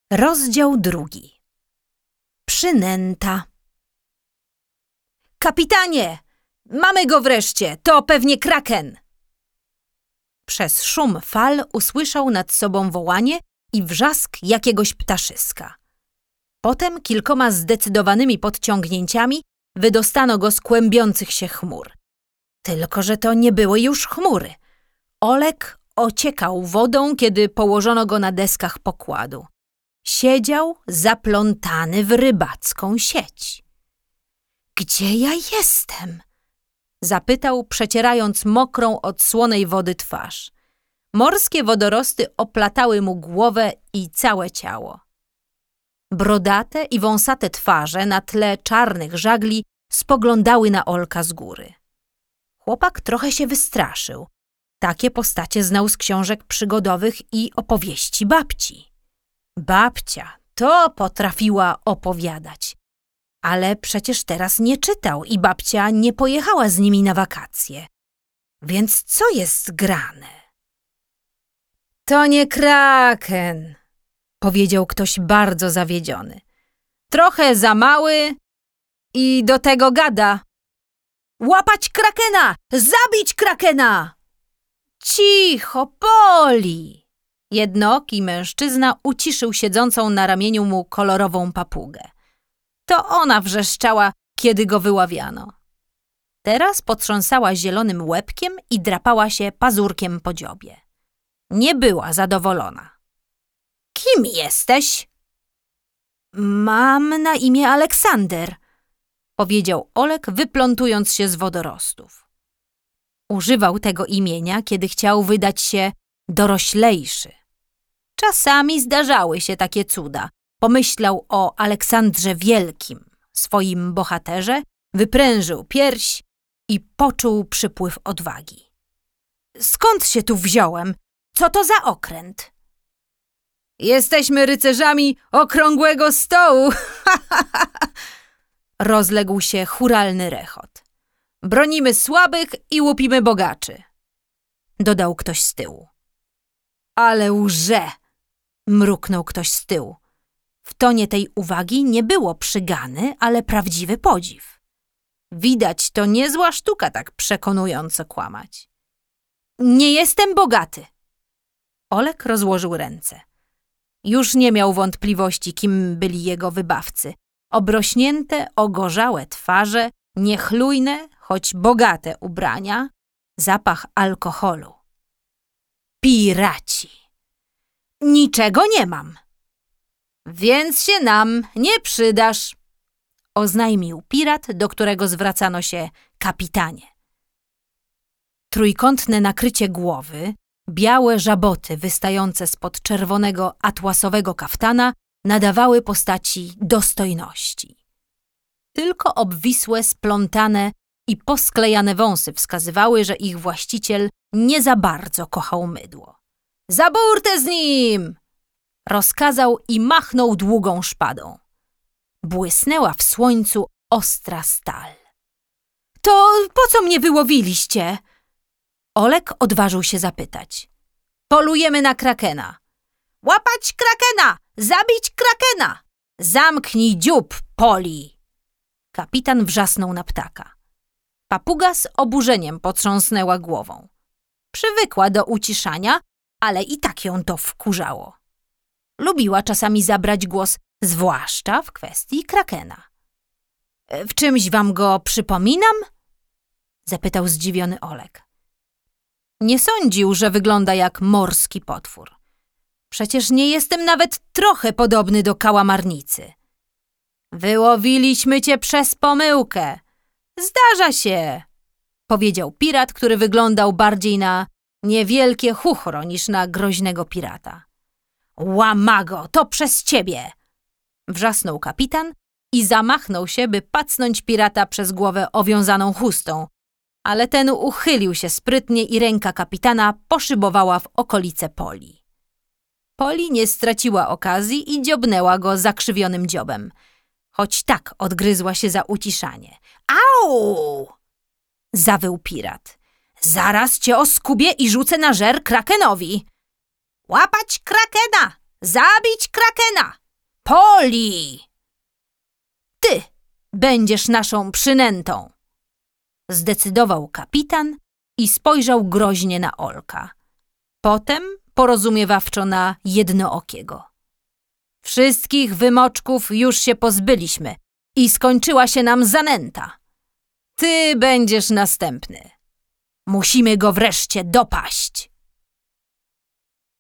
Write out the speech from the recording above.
Rozdział 2. Przynęta. Kapitanie! Mamy go wreszcie! To pewnie kraken! Przez szum fal usłyszał nad sobą wołanie i wrzask jakiegoś ptaszyska. Potem kilkoma zdecydowanymi podciągnięciami wydostano go z kłębiących się chmur. Tylko że to nie były już chmury. Olek ociekał wodą, kiedy położono go na deskach pokładu. Siedział zaplątany w rybacką sieć. Gdzie ja jestem? Zapytał, przecierając mokrą od słonej wody twarz. Morskie wodorosty oplatały mu głowę i całe ciało. Brodate i wąsate twarze na tle czarnych żagli spoglądały na Olka z góry. Chłopak trochę się wystraszył. Takie postacie znał z książek przygodowych i opowieści babci. Babcia to potrafiła opowiadać. Ale przecież teraz nie czytał i babcia nie pojechała z nimi na wakacje. Więc co jest grane? To nie kraken, powiedział ktoś bardzo zawiedziony. Trochę za mały i do tego gada. Łapać krakena! Zabić krakena! Cicho, Poli! Jednooki mężczyzna uciszył siedzącą na ramieniu mu kolorową papugę. To ona wrzeszczała, kiedy go wyławiano. Teraz potrząsała zielonym łebkiem i drapała się pazurkiem po dziobie. Nie była zadowolona. Kim jesteś? Mam na imię Aleksander, powiedział Olek, wyplątując się z wodorostów. Używał tego imienia, kiedy chciał wydać się doroślejszy. Czasami zdarzały się takie cuda. Pomyślał o Aleksandrze Wielkim, swoim bohaterze, wyprężył pierś i poczuł przypływ odwagi. Skąd się tu wziąłem? Co to za okręt? Jesteśmy rycerzami okrągłego stołu! Rozległ się chóralny rechot. Bronimy słabych i łupimy bogaczy, dodał ktoś z tyłu. Ale łże! Mruknął ktoś z tyłu. W tonie tej uwagi nie było przygany, ale prawdziwy podziw. Widać, to niezła sztuka tak przekonująco kłamać. Nie jestem bogaty. Olek rozłożył ręce. Już nie miał wątpliwości, kim byli jego wybawcy. Obrośnięte, ogorzałe twarze, niechlujne, choć bogate ubrania, zapach alkoholu. Piraci. Niczego nie mam. Więc się nam nie przydasz, oznajmił pirat, do którego zwracano się kapitanie. Trójkątne nakrycie głowy, białe żaboty wystające spod czerwonego atłasowego kaftana nadawały postaci dostojności. Tylko obwisłe, splątane i posklejane wąsy wskazywały, że ich właściciel nie za bardzo kochał mydło. Za burtę z nim! Rozkazał i machnął długą szpadą. Błysnęła w słońcu ostra stal. To po co mnie wyłowiliście? Olek odważył się zapytać. Polujemy na krakena. Łapać krakena! Zabić krakena! Zamknij dziób, Poli! Kapitan wrzasnął na ptaka. Papuga z oburzeniem potrząsnęła głową. Przywykła do uciszania, ale i tak ją to wkurzało. Lubiła czasami zabrać głos, zwłaszcza w kwestii krakena. W czymś wam go przypominam? Zapytał zdziwiony Olek. Nie sądził, że wygląda jak morski potwór. Przecież nie jestem nawet trochę podobny do kałamarnicy. Wyłowiliśmy cię przez pomyłkę. Zdarza się, powiedział pirat, który wyglądał bardziej na niewielkie chuchro niż na groźnego pirata. Łamago, to przez ciebie! Wrzasnął kapitan i zamachnął się, by pacnąć pirata przez głowę owiązaną chustą, ale ten uchylił się sprytnie i ręka kapitana poszybowała w okolice Poli. Poli nie straciła okazji i dziobnęła go zakrzywionym dziobem, choć tak odgryzła się za uciszanie. Au! Zawył pirat. Zaraz cię oskubię i rzucę na żer krakenowi. Łapać krakena! Zabić krakena! Poli! Ty będziesz naszą przynętą! Zdecydował kapitan i spojrzał groźnie na Olka. Potem porozumiewawczo na Jednookiego. Wszystkich wymoczków już się pozbyliśmy i skończyła się nam zanęta. Ty będziesz następny. Musimy go wreszcie dopaść.